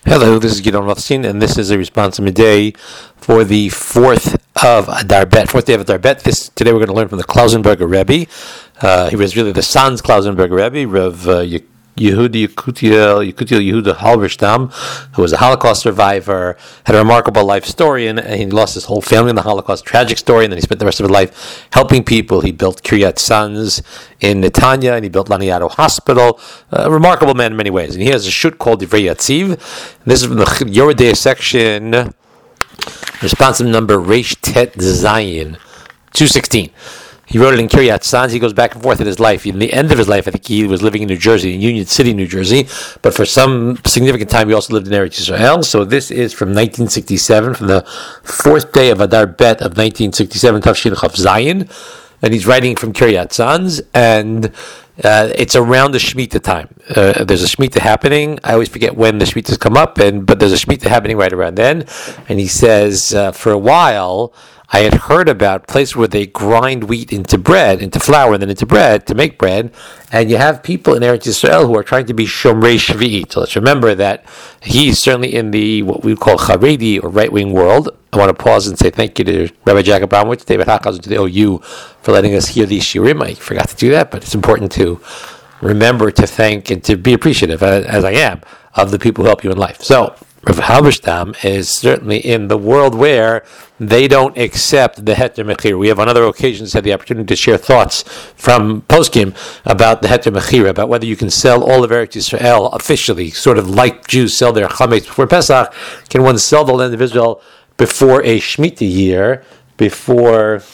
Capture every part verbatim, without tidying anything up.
Hello, this is Gidon Rothstein, and this is a response midday for the fourth of Adar Bet, fourth day of Adar Bet. This today we're going to learn from the Klausenberger Rebbe. Uh, he was really the son's Klausenberger Rebbe, Rav uh, Yehudi Yekutiel Yekutiel Yehuda Halberstam, who was a Holocaust survivor, had a remarkable life story, and, and he lost his whole family in the Holocaust. Tragic story, and then he spent the rest of his life helping people. He built Kiryat Sanz in Netanya, and he built Laniado Hospital. A remarkable man in many ways. And he has a shoot called Divrei Yatziv. This is from the Yoredei section, responsive number Reish Tet Zayin, two sixteen. He wrote it in Kiryat Sanz. He goes back and forth in his life. In the end of his life, I think he was living in New Jersey, in Union City, New Jersey. But for some significant time, he also lived in Eretz Yisrael. So this is from nineteen sixty-seven, from the fourth day of Adar Bet of nineteen sixty-seven, Tafshin Chav Zayin. And he's writing from Kiryat Sanz, and uh, it's around the Shemitah time. Uh, there's a Shemitah happening. I always forget when the Shemitahs come up, and but there's a Shemitah happening right around then. And he says, uh, for a while, I had heard about places where they grind wheat into bread, into flour, and then into bread to make bread. And you have people in Eretz Yisrael who are trying to be Shomrei Shvi'it. So let's remember that he's certainly in the, what we call Haredi, or right-wing world. I want to pause and say thank you to Rabbi Jack Abramowitz, David Hakaz, and to the O U for letting us hear these shiurim. I forgot to do that, but it's important to remember to thank and to be appreciative, as I am, of the people who help you in life. So, Rav Halberstam is certainly in the world where they don't accept the Heter Mechira. We have on other occasions had the opportunity to share thoughts from Poskim about the Heter Mechira, about whether you can sell all of Eretz Yisrael officially, sort of like Jews sell their chametz before Pesach. Can one sell the land of Israel before a Shemitah year, before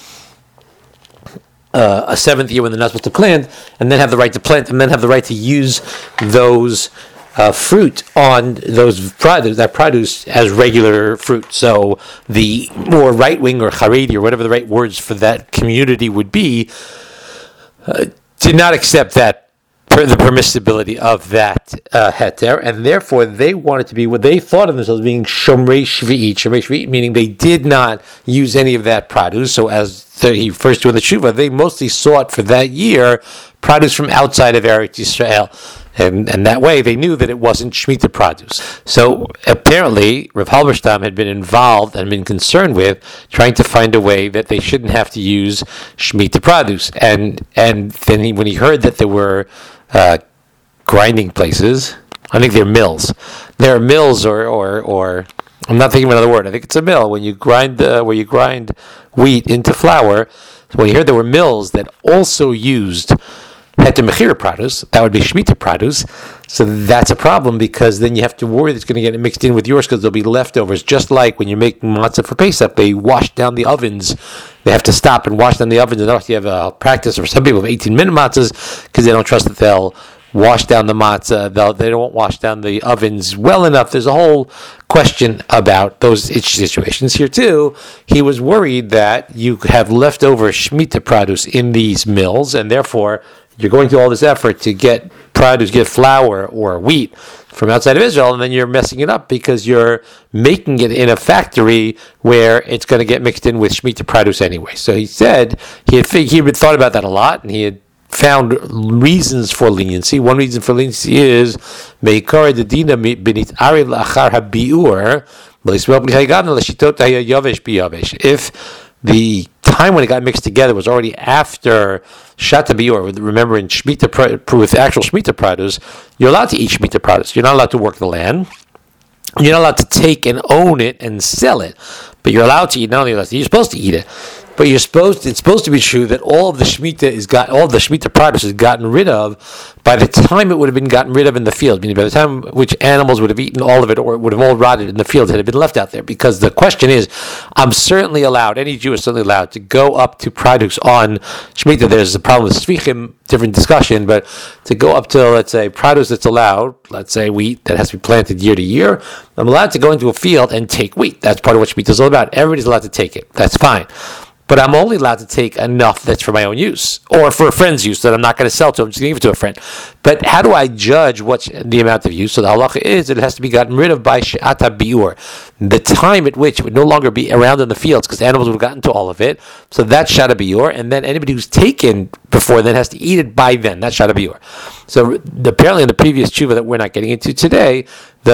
uh, a seventh year when they're not supposed to plant, and then have the right to plant, and then have the right to use those Uh, fruit on those produce, that produce as regular fruit. So the more right-wing or Haredi or whatever the right words for that community would be, uh, did not accept that, per the permissibility of that uh, heter, and therefore they wanted to be what they thought of themselves being Shomrei Shvi'it. Shomrei Shvi'it meaning they did not use any of that produce. So as the, he refers to in the Tshuva, they mostly sought for that year produce from outside of Eretz Yisrael. And, and that way they knew that it wasn't Shemitah produce. So apparently Rav Halberstam had been involved and been concerned with trying to find a way that they shouldn't have to use Shemitah produce. And and then he, when he heard that there were uh, grinding places, I think they're mills. There are mills or, or, or I'm not thinking of another word. I think it's a mill when you grind uh, where you grind wheat into flour. So when he heard there were mills that also used Heter Mechira produce, that would be Shemitah produce. So that's a problem, because then you have to worry that it's going to get mixed in with yours, because there'll be leftovers. Just like when you're making matzah for Pesach, they wash down the ovens. They have to stop and wash down the ovens. And you have a practice for some people of eighteen-minute matzahs, because they don't trust that they'll wash down the matzah. They'll, they don't wash down the ovens well enough. There's a whole question about those situations here too. He was worried that you have leftover Shemitah produce in these mills, and therefore you're going through all this effort to get produce, get flour or wheat from outside of Israel, and then you're messing it up because you're making it in a factory where it's going to get mixed in with Shemitah produce anyway. So he said he had he had thought about that a lot, and he had found reasons for leniency. One reason for leniency is meikar dedina benit ari lachar habiur. If the time when it got mixed together was already after Shata Biur, remember in Shemitah, with actual Shemitah produce, you're allowed to eat Shemitah produce. You're not allowed to work the land. You're not allowed to take and own it and sell it. But you're allowed to eat, not only allowed to, you're supposed to eat it. But you're supposed to, it's supposed to be true that all of the Shemitah is got all of the Shemitah produce is gotten rid of by the time it would have been gotten rid of in the field, meaning by the time which animals would have eaten all of it, or it would have all rotted in the field had it been left out there. Because the question is, I'm certainly allowed, any Jew is certainly allowed to go up to produce on Shemitah. There's a problem with Svichim, different discussion, but to go up to, let's say, produce that's allowed, let's say wheat that has to be planted year to year, I'm allowed to go into a field and take wheat. That's part of what Shemitah is all about. Everybody's allowed to take it. That's fine. But I'm only allowed to take enough that's for my own use, or for a friend's use that I'm not going to sell to. I'm just going to give it to a friend. But how do I judge what's the amount of use? So the halacha is that it has to be gotten rid of by she'ata biur, the time at which it would no longer be around in the fields, because animals would have gotten to all of it. So that's she'ata biur, and then anybody who's taken before then has to eat it by then. That's she'ata biur. So apparently in the previous tshuva that we're not getting into today, the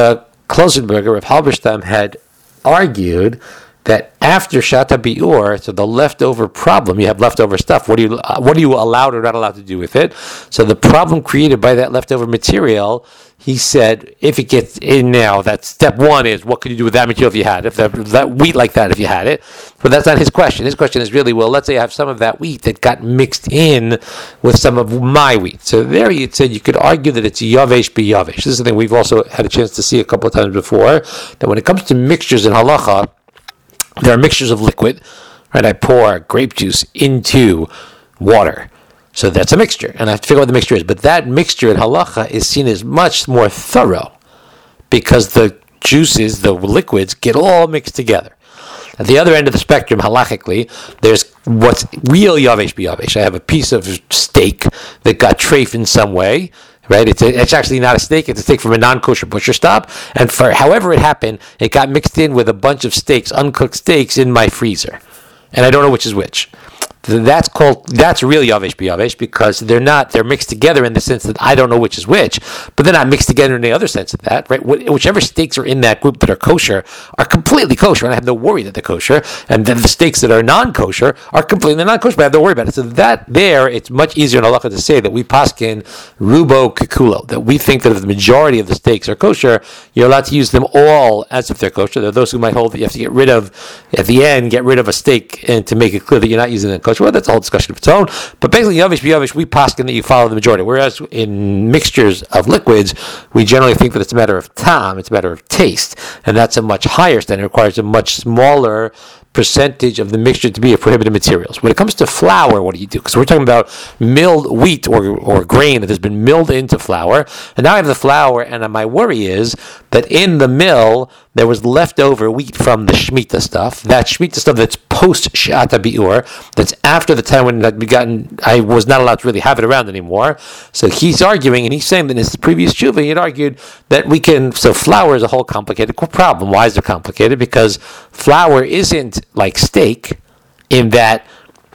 Klosenberger, Rav Halberstam, had argued that after Shata Bi'ur, so the leftover problem, you have leftover stuff. What do you uh, what are you allowed or not allowed to do with it? So the problem created by that leftover material, he said, if it gets in now, that step one is, what could you do with that material if you had it? If that, that wheat like that, if you had it. But that's not his question. His question is really, well, let's say I have some of that wheat that got mixed in with some of my wheat. So there he said you could argue that it's Yavesh B'Yavesh. This is the thing we've also had a chance to see a couple of times before, that when it comes to mixtures in halacha, there are mixtures of liquid, right? I pour grape juice into water. So that's a mixture, and I have to figure out what the mixture is. But that mixture in halacha is seen as much more thorough because the juices, the liquids, get all mixed together. At the other end of the spectrum, halachically, there's what's real yavesh b'yavesh. I have a piece of steak that got treif in some way. Right, it's a, it's actually not a steak; it's a steak from a non-kosher butcher stop. And for however it happened, it got mixed in with a bunch of steaks, uncooked steaks, in my freezer, and I don't know which is which. That's called that's really yavesh b'yavesh because they're not they're mixed together in the sense that I don't know which is which, but they're not mixed together in the other sense of that. Right, whichever steaks are in that group that are kosher are completely kosher, and I have no worry that they're kosher. And then the steaks that are non-kosher are completely non-kosher, but I have no worry about it. So that there, it's much easier in halacha to say that we paskin rubo kikulo, that we think that if the majority of the steaks are kosher, you're allowed to use them all as if they're kosher. There are those who might hold that you have to get rid of at the end, get rid of a steak, and to make it clear that you're not using it kosher. Well, that's a whole discussion of its own. But basically, yavish b'yavish, we paskin that you follow the majority. Whereas in mixtures of liquids, we generally think that it's a matter of tam, it's a matter of taste, and that's a much higher standard. It requires a much smaller percentage of the mixture to be a prohibited materials. When it comes to flour, what do you do? Because we're talking about milled wheat or or grain that has been milled into flour, and now I have the flour, and my worry is that in the mill there was leftover wheat from the Shemitah stuff, that Shemitah stuff that's post Shata Bi'ur, that's after the time when I'd gotten, I was not allowed to really have it around anymore. So he's arguing, and he's saying that in his previous tshuva, he had argued that we can, so flour is a whole complicated problem. Why is it complicated? Because flour isn't like steak in that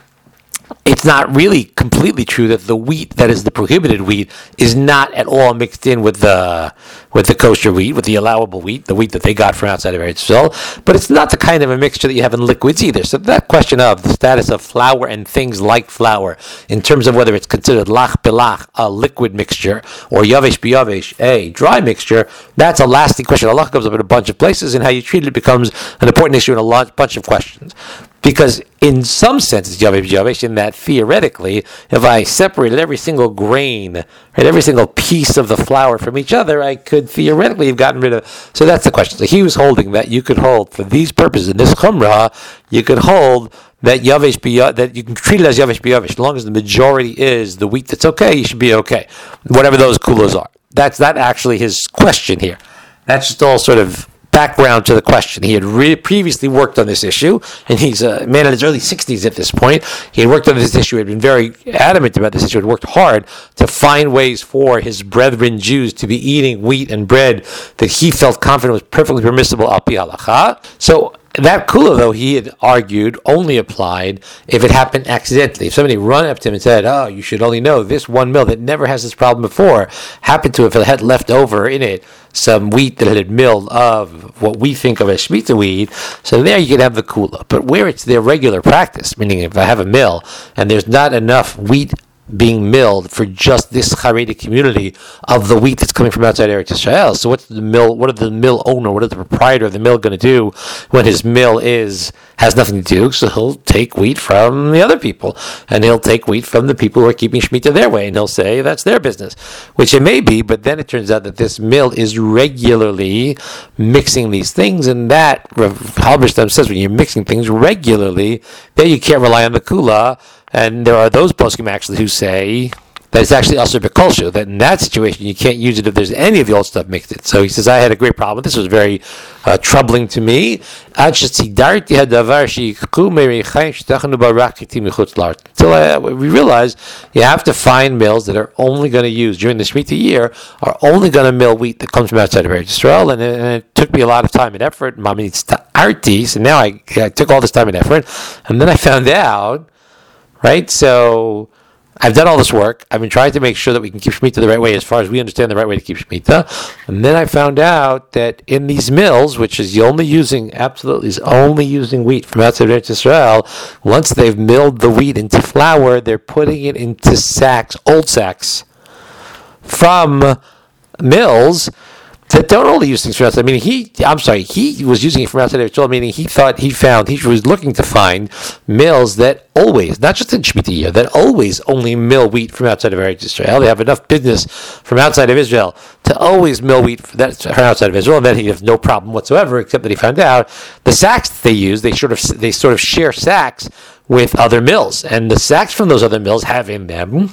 it's not really completely true that the wheat that is the prohibited wheat is not at all mixed in with the with the kosher wheat, with the allowable wheat, the wheat that they got from outside of Eretz Yisrael. But it's not the kind of a mixture that you have in liquids either. So that question of the status of flour and things like flour, in terms of whether it's considered lach belach, a liquid mixture, or yavesh b'yavesh, a dry mixture, that's a lasting question. Allah comes up in a bunch of places, and how you treat it becomes an important issue in a large bunch of questions. Because in some sense, it's yavesh b'yavesh, in that theoretically, if I separated every single grain, right, every single piece of the flour from each other, I could theoretically have gotten rid of. So that's the question. So he was holding that you could hold, for these purposes, in this chumrah, you could hold that yavesh b'yavesh, that you can treat it as yavesh b'yavesh, as long as the majority is the wheat that's okay, you should be okay, whatever those kulos are. That's not actually his question here. That's just all sort of background to the question. He had re- previously worked on this issue, and he's a man in his early sixties at this point. He had worked on this issue, had been very adamant about this issue, had worked hard to find ways for his brethren Jews to be eating wheat and bread that he felt confident was perfectly permissible al pi halacha. So that kula, though, he had argued, only applied if it happened accidentally. If somebody run up to him and said, oh, you should only know this one mill that never has this problem before happened to, if it had left over in it some wheat that had milled of what we think of as Shemitah wheat, so there you could have the kula. But where it's their regular practice, meaning if I have a mill and there's not enough wheat being milled for just this Haredi community of the wheat that's coming from outside Eretz Yisrael. So what's the mill, what are the mill owner, what is the proprietor of the mill going to do when his mill is has nothing to do? So he'll take wheat from the other people, and he'll take wheat from the people who are keeping Shemitah their way, and he'll say that's their business, which it may be, but then it turns out that this mill is regularly mixing these things, and that, Rav Halberstam says, when you're mixing things regularly, then you can't rely on the kula. And there are those poskim actually who say that it's actually also bekolshu, that in that situation you can't use it if there's any of the old stuff mixed in. So he says, I had a great problem. This was very uh, troubling to me. Until I, we realized you have to find mills that are only going to use, during the Shemitah year, are only going to mill wheat that comes from outside of Eretz Yisrael. And, and it took me a lot of time and effort. Mami, it's ta'arti. So now I, I took all this time and effort. And then I found out, right? So I've done all this work. I've been trying to make sure that we can keep Shemitah the right way as far as we understand the right way to keep Shemitah. And then I found out that in these mills, which is only using, absolutely is only using wheat from outside of Eretz Israel, once they've milled the wheat into flour, they're putting it into sacks, old sacks, from mills that don't only use things from outside. Meaning he, I'm sorry, he was using it from outside of Israel, meaning he thought he found, he was looking to find mills that always, not just in Shemitah year, that always only mill wheat from outside of Eretz Israel. They have enough business from outside of Israel to always mill wheat from outside of Israel, and then he has no problem whatsoever, except that he found out the sacks that they use, they sort of, they sort of share sacks with other mills, and the sacks from those other mills have in them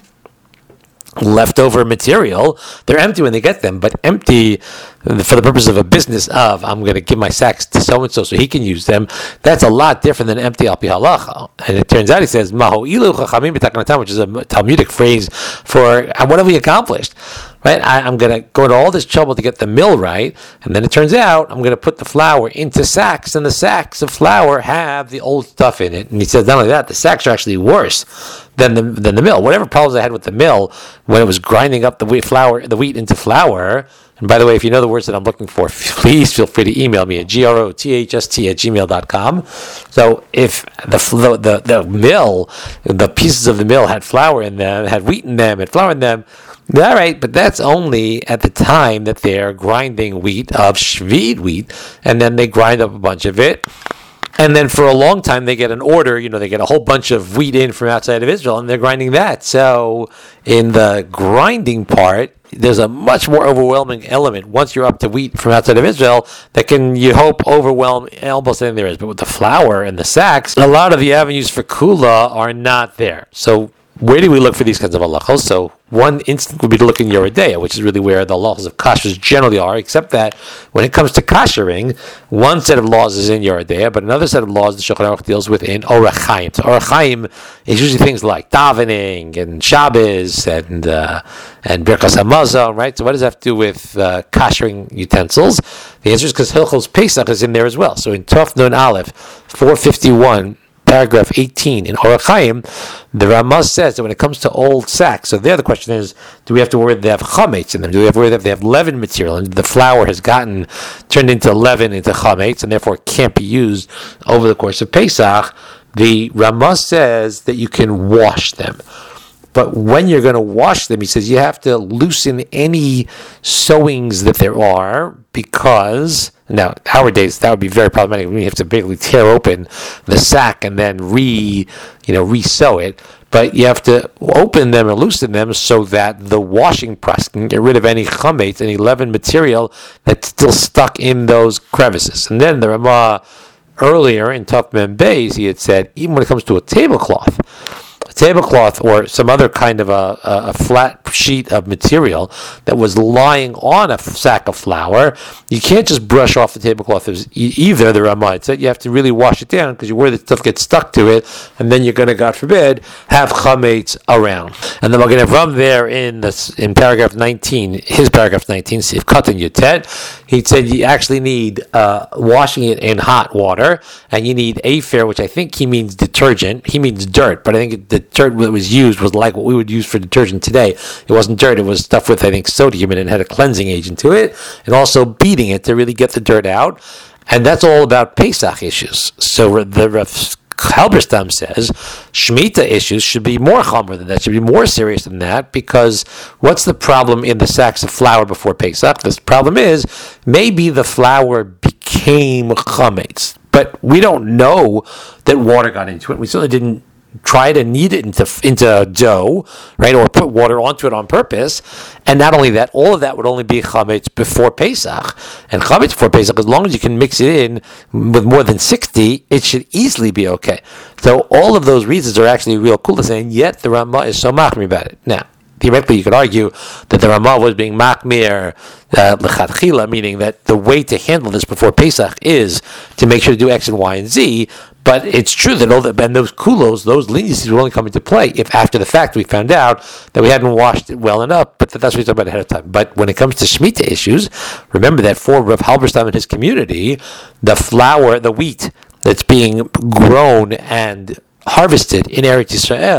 leftover material. They're empty when they get them, but empty for the purpose of a business of, I'm going to give my sacks to so-and-so so he can use them. That's a lot different than empty al pi halacha. And it turns out, he says, Maho ilu chachamim b'takanatam, which is a Talmudic phrase for, what have we accomplished? Right? I, I'm going to go to all this trouble to get the mill right, and then it turns out I'm going to put the flour into sacks, and the sacks of flour have the old stuff in it. And he says, not only that, the sacks are actually worse than the than the mill. Whatever problems I had with the mill when it was grinding up the wheat flour, the wheat into flour. And by the way, if you know the words that I'm looking for, please feel free to email me at grothst at gmail dot com. So if the, the the mill, the pieces of the mill had flour in them, had wheat in them, had flour in them, all right, but that's only at the time that they're grinding wheat of shvid wheat, and then they grind up a bunch of it. And then for a long time, they get an order, you know, they get a whole bunch of wheat in from outside of Israel, and they're grinding that. So in the grinding part, there's a much more overwhelming element once you're up to wheat from outside of Israel that can, you hope, overwhelm almost anything there is. But with the flour and the sacks, a lot of the avenues for kula are not there. So where do we look for these kinds of halachos? So one instinct would be to look in Yoreh De'ah, which is really where the laws of kashrus generally are, except that when it comes to kashering, one set of laws is in Yoreh De'ah, but another set of laws the Shulchan Aruch deals with in Orach Chaim. So Orach Chaim is usually things like davening and Shabbos and uh, and Birkas Hamazon, right? So what does that have to do with uh, kashering utensils? The answer is because Hilchos Pesach is in there as well. So in Tov Nun Aleph, four fifty-one, paragraph eighteen in Orach Chaim, the Ramaz says that when it comes to old sacks, so there the question is, do we have to worry that they have chametz in them? Do we have to worry that they have leaven material and the flour has gotten turned into leaven, into chametz, and therefore can't be used over the course of Pesach? The Ramaz says that you can wash them. But when you're going to wash them, he says you have to loosen any sewings that there are, because now nowadays that would be very problematic. We have to basically tear open the sack and then re, you know, re-sew it. But you have to open them and loosen them so that the washing press can get rid of any chametz, any leaven material that's still stuck in those crevices. And then the Ramah earlier in Tov Mem Beis, he had said even when it comes to a tablecloth, tablecloth or some other kind of a, a, a flat sheet of material that was lying on a sack of flour, you can't just brush off the tablecloth as e- either, the Ramah said. You have to really wash it down because you're worried that stuff gets stuck to it, and then you're going to, God forbid, have chametz around. And the Magen Avram there in this, in paragraph nineteen, his paragraph nineteen, Sif Katan Yutet, he said you actually need uh, washing it in hot water, and you need afer, which I think he means detergent. He means dirt, but I think the dirt that was used was like what we would use for detergent today. It wasn't dirt, it was stuff with, I think, sodium in it, and had a cleansing agent to it, and also beating it to really get the dirt out. And that's all about Pesach issues. So the Rav Halberstam says Shemitah issues should be more chomer than that, should be more serious than that, because what's the problem in the sacks of flour before Pesach? The problem is maybe the flour became chametz, but we don't know that water got into it. We certainly didn't try to knead it into into dough, right, or put water onto it on purpose. And not only that, all of that would only be chametz before Pesach. And chametz before Pesach, as long as you can mix it in with more than sixty, it should easily be okay. So all of those reasons are actually real cool to say, and yet the Ramah is so machmir about it. Now, theoretically, you could argue that the Ramah was being machmir lechatchila, uh, meaning that the way to handle this before Pesach is to make sure to do X and Y and Z. But it's true that all the, and those kulos, those leniencies will only come into play if after the fact we found out that we hadn't washed it well enough, but that, that's what we talk about ahead of time. But when it comes to Shemitah issues, remember that for Rav Halberstam and his community, the flour, the wheat that's being grown and harvested in Eretz Yisrael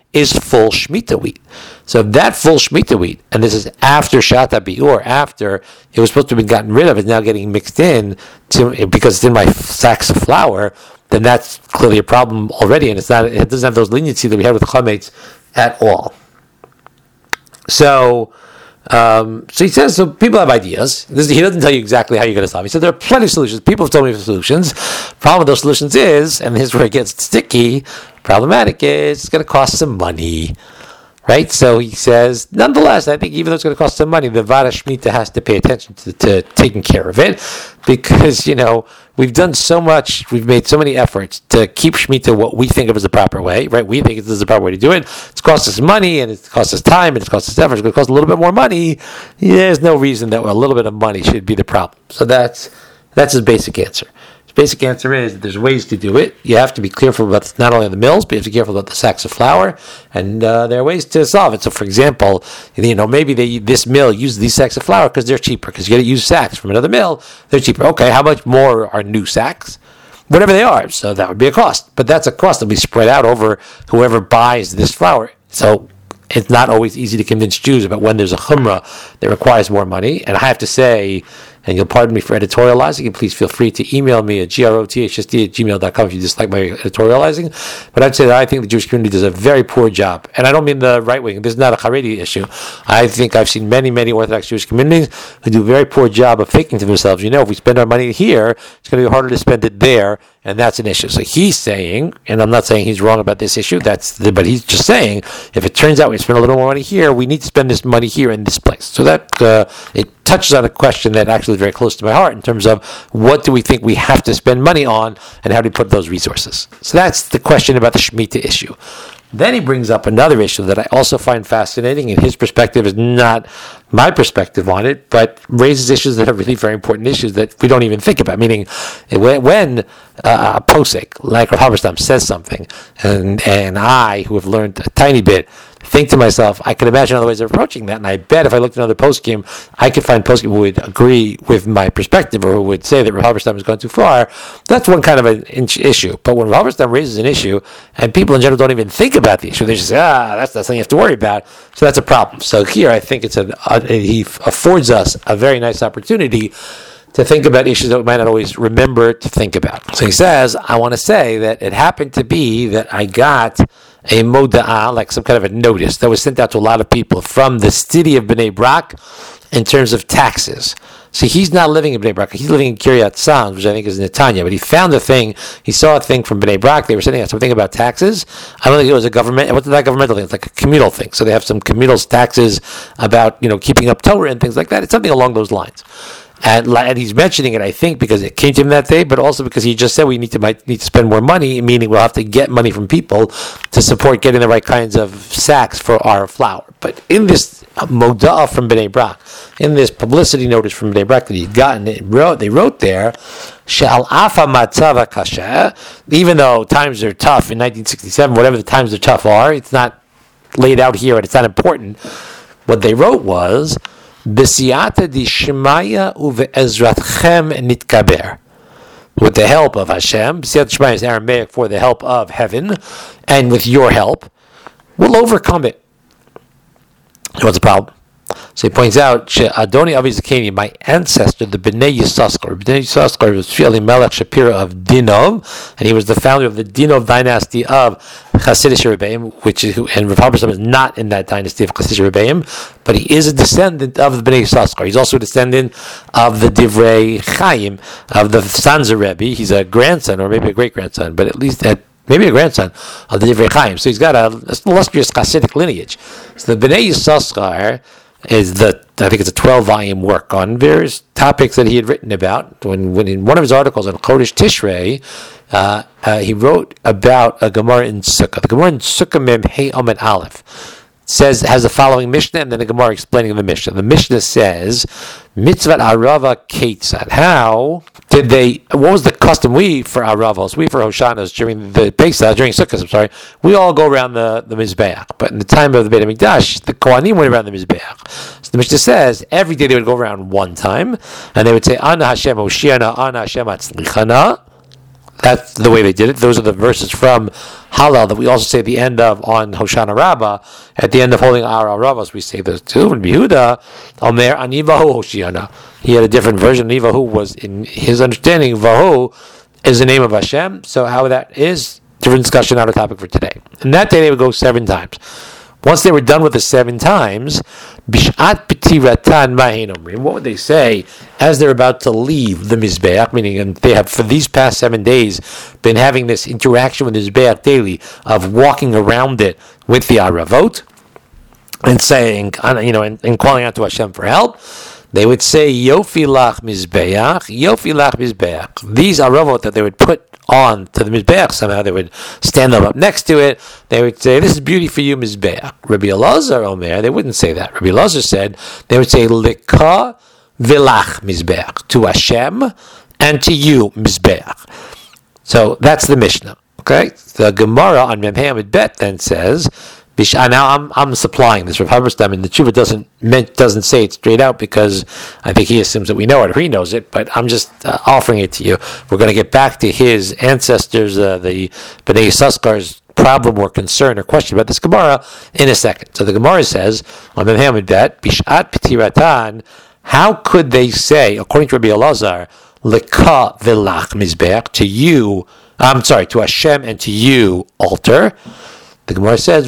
is full Shemitah wheat. So that full Shemitah wheat, and this is after Shata Biur, after it was supposed to have been gotten rid of, is now getting mixed in to, because it's in my sacks of flour, then that's clearly a problem already, and it's not. It doesn't have those leniency that we have with chametz at all. So, um, so he says, so people have ideas. This, he doesn't tell you exactly how you're going to solve it. He said there are plenty of solutions. People have told me of solutions. Problem with those solutions is, and here's where it gets sticky, problematic is, it's going to cost some money. Right? So he says, nonetheless, I think even though it's going to cost some money, the Vada Shemitah has to pay attention to, to taking care of it, because, you know, we've done so much, we've made so many efforts to keep Shemitah what we think of as the proper way, right? We think this is the proper way to do it. It's cost us money, and it's cost us time, and it's cost us effort. It's going to cost a little bit more money. There's no reason that a little bit of money should be the problem. So that's that's his basic answer. The basic answer is that there's ways to do it. You have to be careful about not only the mills, but you have to be careful about the sacks of flour, and uh, there are ways to solve it. So, for example, you know, maybe they this mill uses these sacks of flour because they're cheaper, because you got to use sacks from another mill. They're cheaper. Okay, how much more are new sacks? Whatever they are. So that would be a cost, but that's a cost that will be spread out over whoever buys this flour. So it's not always easy to convince Jews about when there's a chumrah that requires more money. And I have to say, and you'll pardon me for editorializing, and please feel free to email me at grothsd at gmail dot com if you dislike my editorializing. But I'd say that I think the Jewish community does a very poor job. And I don't mean the right wing. This is not a Haredi issue. I think I've seen many, many Orthodox Jewish communities who do a very poor job of thinking to themselves, you know, if we spend our money here, it's going to be harder to spend it there, and that's an issue. So he's saying, and I'm not saying he's wrong about this issue, that's the, but he's just saying, if it turns out we spend a little more money here, we need to spend this money here in this place. So that uh, it touches on a question that actually is very close to my heart in terms of what do we think we have to spend money on, and how do we put those resources. So that's the question about the Shemitah issue. Then he brings up another issue that I also find fascinating, and his perspective is not my perspective on it, but raises issues that are really very important issues that we don't even think about. Meaning, when uh, a posek like Rav Halberstam says something, and and I, who have learned a tiny bit, think to myself, I could imagine other ways of approaching that, and I bet if I looked at another poskim, I could find poskim who would agree with my perspective, or who would say that Rav Halberstam has gone too far. That's one kind of an issue. But when Rav Halberstam raises an issue, and people in general don't even think about the issue, they just say, ah, that's not something you have to worry about. So that's a problem. So here, I think it's an uh, he affords us a very nice opportunity to think about issues that we might not always remember to think about. So he says, I want to say that it happened to be that I got a moda'ah, like some kind of a notice that was sent out to a lot of people from the city of Bnei Brak in terms of taxes. See, he's not living in Bnei Brak. He's living in Kiryat Sam, which I think is Netanya. But he found a thing. He saw a thing from Bnei Brak. They were sending out something about taxes. I don't think it was a government. What's that governmental thing? It's like a communal thing. So they have some communal taxes about, you know, keeping up Torah and things like that. It's something along those lines. And, and he's mentioning it, I think, because it came to him that day, but also because he just said we need to might need to spend more money, meaning we'll have to get money from people to support getting the right kinds of sacks for our flour. But in this moda'ah from Bnei Brak, in this publicity notice from Bnei Brak that he'd gotten, it wrote, they wrote there, She'al afa matzava kasha, even though times are tough in nineteen sixty-seven, whatever the times are tough are, it's not laid out here and it's not important. What they wrote was, B'siyata dishmaya uve'ezratchem nitkaber. With the help of Hashem, B'siyata dishmaya is Aramaic for the help of heaven, and with your help, we'll overcome it. What's the problem? So he points out, Adoni Avi Zakeni, my ancestor, the Bnei Yissaschar. Bnei Yissaschar was Shvili Melech Shapira of Dinov, and he was the founder of the Dinov dynasty of Hasidic Rebbeim, which is, and Rav Halberstam is not in that dynasty of Hasidic Rebbeim, but he is a descendant of the Bnei Yissaschar. He's also a descendant of the Divrei Chaim, of the Sanzer Rebbe. He's a grandson, or maybe a great-grandson, but at least at maybe a grandson of the Divrei Chaim. So he's got a, a illustrious Hasidic lineage. So the Bnei Yissaschar is the, I think it's a twelve-volume work on various topics that he had written about. When, when in one of his articles on Chodesh Tishrei, uh, uh, he wrote about a Gemara in Sukkah. The Gemara in Sukkah Mem Hey Amud Aleph says, has the following Mishnah, and then the Gemara explaining the Mishnah. The Mishnah says, Mitzvat Arava Ketzad. How did they, what was the custom? We, for Aravos, we for Hoshanas, during the Pesach, during Sukkot, I'm sorry, we all go around the, the Mizbeach. But in the time of the Beit HaMikdash, the Kohanim went around the Mizbeach. So the Mishnah says, every day they would go around one time, and they would say, Ana Hashem Hoshiana, Ana Hashem Atzlichana. that's the way they did it. Those are the verses from Hallel that we also say at the end of on Hoshana Rabbah. At the end of holding our Ravos, we say those two. And Yehuda, Omer Anivahu Hoshiana. He had a different version. Anivahu was, in his understanding, Vahu is the name of Hashem. So how that is, different discussion, not a topic for today. And that day they would go seven times. Once they were done with the seven times, Bishat B'tiratan Mahen Omrim, what would they say as they're about to leave the Mizbeach? Meaning they have, for these past seven days, been having this interaction with the Mizbeach daily of walking around it with the Aravot and saying, you know, and, and calling out to Hashem for help. They would say, Yofi lach Mizbeach, Yofi lach Mizbeach. These Aravot that they would put on to the Mizbeach somehow, they would stand them up next to it. They would say, this is beauty for you, Mizbeach. Rabbi Elazar Omer, they wouldn't say that. Rabbi Elazar said, they would say, Lika vilach Mizbeach, to Hashem and to you, Mizbeach. So that's the Mishnah. Okay? The Gemara on Mem Hamid Bet then says, now I'm I'm supplying this. Rav Halberstam in the Tshuva doesn't meant, doesn't say it straight out because I think he assumes that we know it or he knows it. But I'm just uh, offering it to you. We're going to get back to his ancestors, uh, the Bnei Yisachkar's problem or concern or question about this Gemara in a second. So the Gemara says on the Hamid Bet Bishat P'tiratan. How could they say, according to Rabbi Elazar, Leka Vilach Mizbeach, to you? I'm sorry, to Hashem and to you altar. The Gemara says,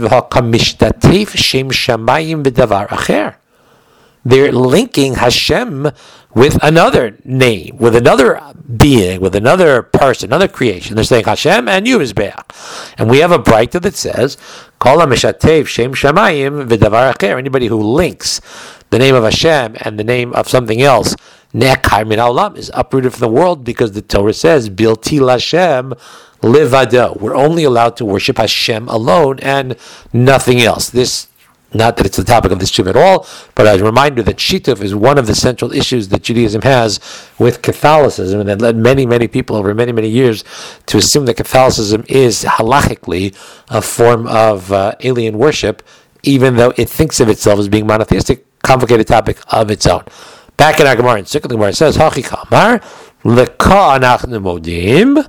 Shem Shamayim B'davar Acher. They're linking Hashem with another name, with another being, with another person, another creation. They're saying Hashem and you Mizbeach. And we have a Braita that says, Kol HaMeshatev Shem Shamayim B'davar Acher. Anybody who links the name of Hashem and the name of something else, Ne'akar min ha'olam, is uprooted from the world, because the Torah says, Bilti Lashem Livado. We're only allowed to worship Hashem alone and nothing else. This, not that it's the topic of this Tshuva at all, but as a reminder that Shituf is one of the central issues that Judaism has with Catholicism, and that led many, many people over many, many years to assume that Catholicism is halachically a form of uh, alien worship, even though it thinks of itself as being monotheistic. Complicated topic of its own. Back in our Gemara, in Sukkot, the Gemara says, Hachi Kamar, Leka anachnu modim,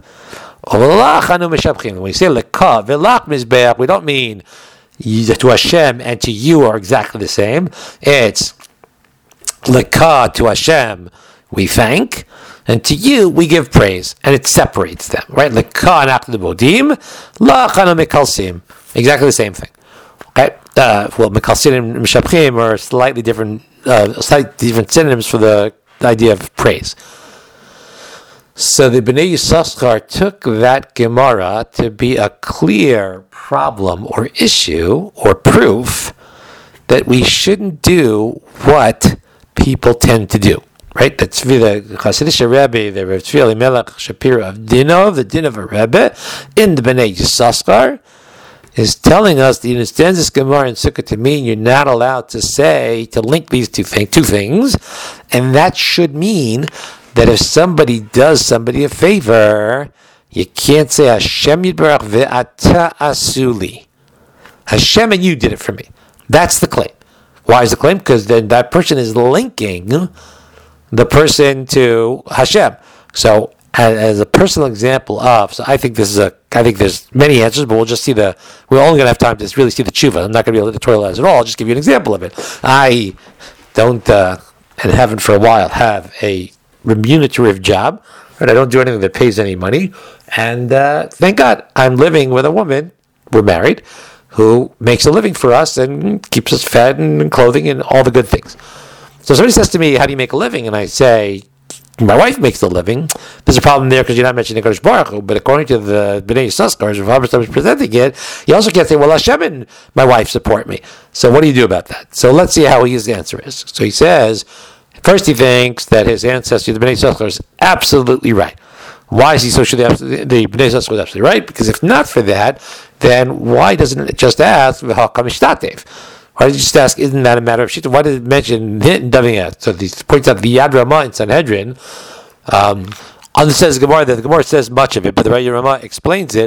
when we say leka velach mizbeach, we don't mean to Hashem and to you are exactly the same. It's leka to Hashem we thank, and to you we give praise, and it separates them, right? Leka anachnu modim, lachanu mekalsim, exactly the same thing. Okay, uh, well, mekalsim and mishapchim are slightly different, uh, slightly different synonyms for the idea of praise. So the Bnei Yisachar took that Gemara to be a clear problem or issue or proof that we shouldn't do what people tend to do. Right? That's the Hasidic Rebbe, the Rav Tzvi Elimelech Shapira of Dinov, the Din of a Rebbe, in the Bnei Yisachar, is telling us that he understands this Gemara in Sukkot to mean you're not allowed to say, to link these two, thing, two things, and that should mean that if somebody does somebody a favor, you can't say Hashem Yitbarach ve'ata asuli. Hashem and you did it for me. That's the claim. Why is the claim? Because then that person is linking the person to Hashem. So as a personal example of, so I think this is a, I think there's many answers, but we'll just see the, we're only going to have time to really see the tshuva. I'm not going to be able to editorialize at all. I'll just give you an example of it. I don't, uh, and haven't for a while, have a remunerative job, right? I don't do anything that pays any money, and uh, thank God I'm living with a woman, we're married, who makes a living for us and keeps us fed and clothing and all the good things. So somebody says to me, how do you make a living? And I say, my wife makes the living. There's a problem there because you're not mentioning Kodesh Baruch Hu, but according to the Bnei Yisachar, as Rav Halberstam was presenting it, you also can't say, well, Hashem and my wife support me. So what do you do about that? So let's see how his answer is. So he says, first, he thinks that his ancestor, the Bnei Yisachar, is absolutely right. Why is he so sure the, the Bnei Yisachar was absolutely right? Because if not for that, then why doesn't it just ask, V'hakam ishtatev? Why did you just ask, isn't that a matter of shita? Why did it mention it and Daviyat? So he points out the Yad Ramah in Sanhedrin. Um, on the says Gemara, that the Gemara says much of it, but the Yad Ramah explains it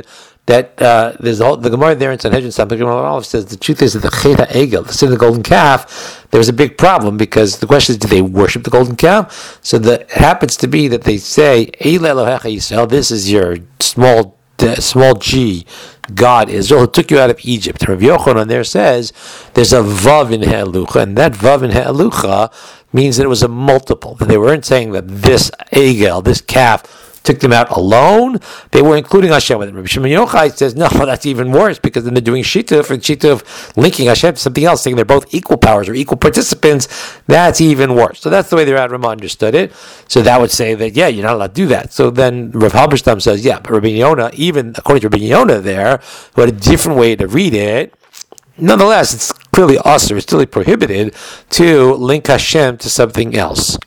that uh, there's the, whole, the Gemara there in Sanhedrin Samach says the truth is that the Chet HaEgel, the sin of the golden calf, there was a big problem because the question is, do they worship the golden calf? So the, it happens to be that they say, Eile Elohecha Yisrael, this is your small small g, God Israel, who took you out of Egypt. And Rabbi Yochanan there says there's a vav in He'elucha, and that vav in He'elucha means that it was a multiple. That they weren't saying that this Egel, this calf, took them out alone. They were including Hashem with it. Rabbi Shimon Yochai says, no, that's even worse, because then they're doing Shituf, and Shituf linking Hashem to something else, saying they're both equal powers or equal participants. That's even worse. So that's the way the Rad Ramah understood it. So that would say that, yeah, you're not allowed to do that. So then Rav Halberstam says, yeah, but Rabbi Yonah, even according to Rabbi Yonah there, who had a different way to read it, nonetheless, it's clearly usher, it's still prohibited to link Hashem to something else.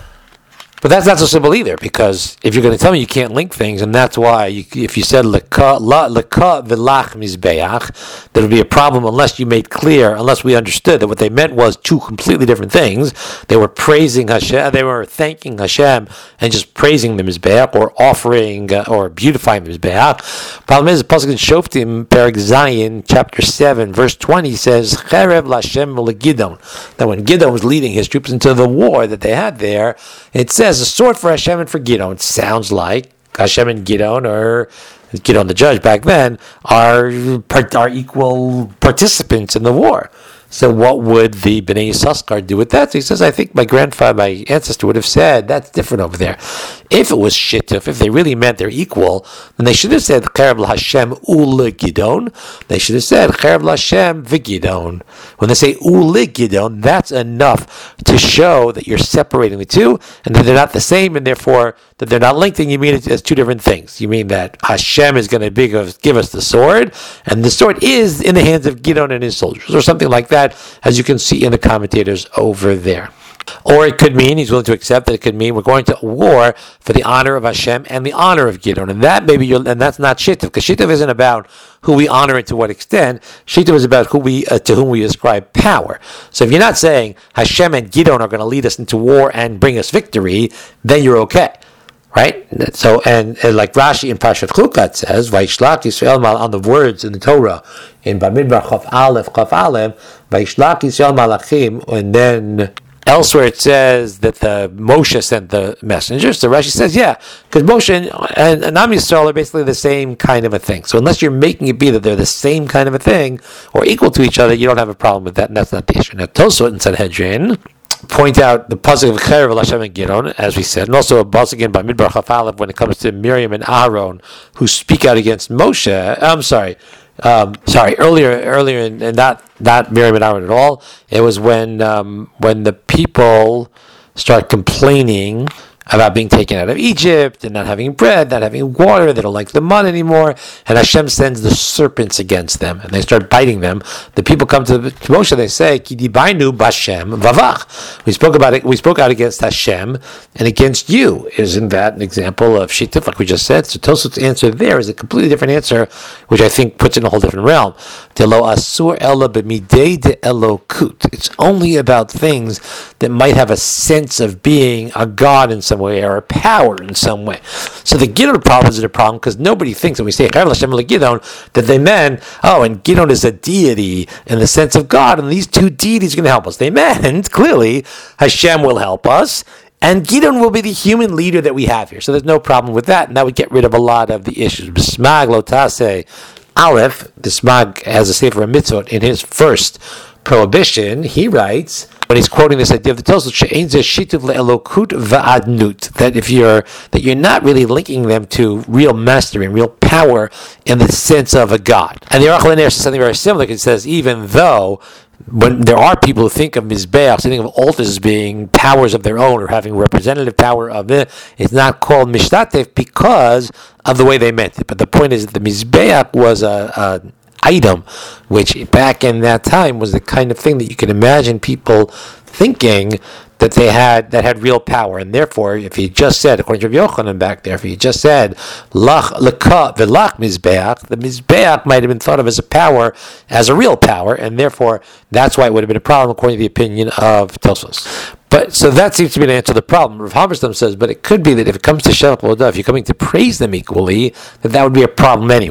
But that's not so simple either, because if you're going to tell me you can't link things, and that's why you, if you said leka leka v'lach mizbeach, there would be a problem unless you made clear, unless we understood that what they meant was two completely different things. They were praising Hashem, they were thanking Hashem and just praising the mizbeach, or offering uh, or beautifying the mizbeach. Problem is, the pasuk in Shoftim, Perek Zayin, chapter seven, verse twenty says, Cherev l'Hashem l'Gidon. That when Gidon was leading his troops into the war that they had there, it says a sword for Hashem and for Gidon. It sounds like Hashem and Gidon, or Gidon the judge back then, are are equal participants in the war. So what would the Bnei Yissaschar do with that? So he says, I think my grandfather, my ancestor would have said, that's different over there. If it was Shittuf, if they really meant they're equal, then they should have said, Cherev l'Hashem ule Gidon. They should have said, Cherev l'Hashem v'Gidon. When they say ule Gidon, that's enough to show that you're separating the two, and that they're not the same, and therefore that they're not linked, and you mean it as two different things. You mean that Hashem is going to give us the sword, and the sword is in the hands of Gidon and his soldiers, or something like that, as you can see in the commentators over there. Or it could mean, he's willing to accept that it could mean we're going to war for the honor of Hashem and the honor of Gidon. And that maybe you're, and that's not Shituf, because Shituf isn't about who we honor and to what extent. Shituf is about who we, uh, to whom we ascribe power. So if you're not saying Hashem and Gidon are going to lead us into war and bring us victory, then you're okay. Right? So, and, and like Rashi in Parshat Chukat says, Vayishlach Yisrael Mal, on the words in the Torah, in Bamidbar Chaf Aleph, Chaf Aleph, Vayishlach Yisrael Malachim, and then elsewhere it says that the Moshe sent the messengers. So Rashi says, yeah, because Moshe and, and, and Am Yisrael are basically the same kind of a thing. So unless you're making it be that they're the same kind of a thing, or equal to each other, you don't have a problem with that, and that's not the issue. Now, Tosfot in Sanhedrin point out the pasuk of Cherev l'Hashem and Gidon, as we said, and also a pasuk again by Midbar Chaf Aleph when it comes to Miriam and Aaron who speak out against Moshe. I'm sorry, um, sorry. Earlier, earlier, and not not Miriam and Aaron at all. It was when um, when the people start complaining about being taken out of Egypt and not having bread, not having water. They don't like the mud anymore. And Hashem sends the serpents against them, and they start biting them. The people come to, to Moshe. They say, "Ki dibainu b'Hashem vavach." We spoke about it. We spoke out against Hashem and against you. Isn't that an example of shituf, like we just said? So Tosfot's answer there is a completely different answer, which I think puts it in a whole different realm. Telo asur ela b'midei de elokut. It's only about things that might have a sense of being a god in some way, or a power in some way. So the Gidon problem is a problem because nobody thinks when we say Cherev l'Hashem Gidon that they meant, oh, and Gidon is a deity in the sense of God, and these two deities are going to help us. They meant, clearly, Hashem will help us, and Gidon will be the human leader that we have here. So there's no problem with that, and that would get rid of a lot of the issues. B'smag lo taseh Aleph, the Smag has a Sefer Mitzvot in his first prohibition. He writes, when he's quoting this idea of the Tosfot, she'ein zeh shituv le'elokut va'adnut, that if you're that you're not really linking them to real mastery and real power in the sense of a god. And the Aruch LaNer says something very similar. It says, even though when there are people who think of Mizbeach, think of altars as being powers of their own or having representative power of it, it's not called Mishtatef because of the way they meant it. But the point is that the Mizbeach was a, a item, which back in that time was the kind of thing that you can imagine people thinking that they had, that had real power. And therefore, if he just said, according to Rabbi Yochanan back there, if he just said lach leka v'lach mizbeach, the mizbeach might have been thought of as a power, as a real power, and therefore that's why it would have been a problem according to the opinion of Tosfos. But so that seems to be an answer to the problem. Rav Halberstam says, but it could be that if it comes to Shalach Vodah, if you're coming to praise them equally, that that would be a problem anyway.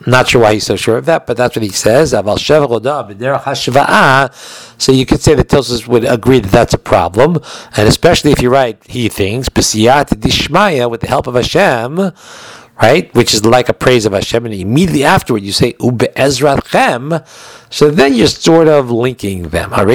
Not sure why he's so sure of that, but that's what he says. So you could say that Tosfos would agree that that's a problem, and especially if you're right, he thinks b'siyata dishmaya, with the help of Hashem, right, which is like a praise of Hashem, and immediately afterward you say ube'ezratchem, so then you're sort of linking them. My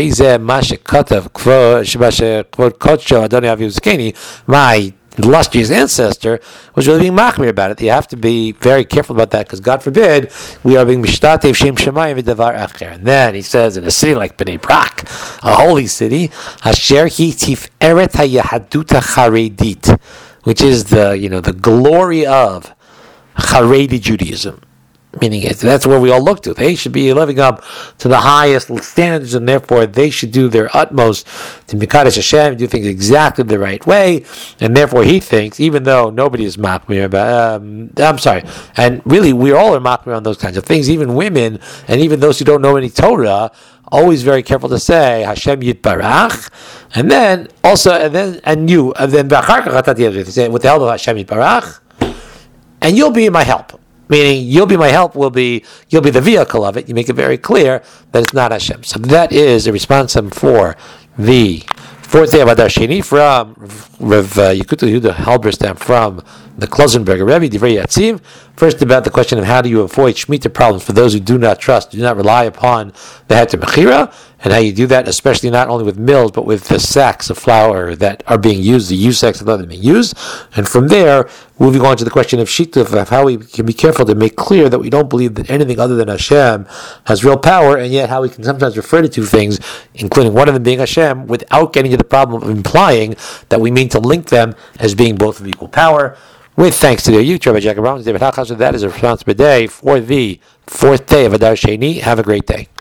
illustrious ancestor was really being machmir about it. You have to be very careful about that, because God forbid we are being mishtatev shem shemayim v'davar acher. And then he says, in a city like Bnei Brak, a holy city, asher hi tiferet hayahaduta charedit, which is the you know the glory of Haredi Judaism. Meaning it, that's where we all look to. They should be living up to the highest standards, and therefore they should do their utmost to Mikadosh Hashem, do things exactly the right way. And therefore he thinks, even though nobody is makmir about, um, I'm sorry, and really we all are makmir on those kinds of things, even women, and even those who don't know any Torah, always very careful to say Hashem Yitbarach, and then also, and then, and you, and then with the help of Hashem Yitbarach, and you'll be my help. Meaning, you'll be my help, will be, you'll be the vehicle of it. You make it very clear that it's not Hashem. So that is a response for the fourth day of Adar Sheni from Rav uh, Yekutah Yehuda Halberstam from the Klosenberger Rebbe, Divrei Yatziv. First about the question of how do you avoid Shemitah problems for those who do not trust, do not rely upon the Heter Mechira, and how you do that, especially not only with mills, but with the sacks of flour that are being used, the used sacks that are being used. And from there, moving on to the question of Shituf, of how we can be careful to make clear that we don't believe that anything other than Hashem has real power, and yet how we can sometimes refer to two things, including one of them being Hashem, without getting to the problem of implying that we mean to link them as being both of equal power. With thanks to their youth, Rabbi Jacob Brown, David Hachas, that is a responsible day for the fourth day of Adar Sheni. Have a great day.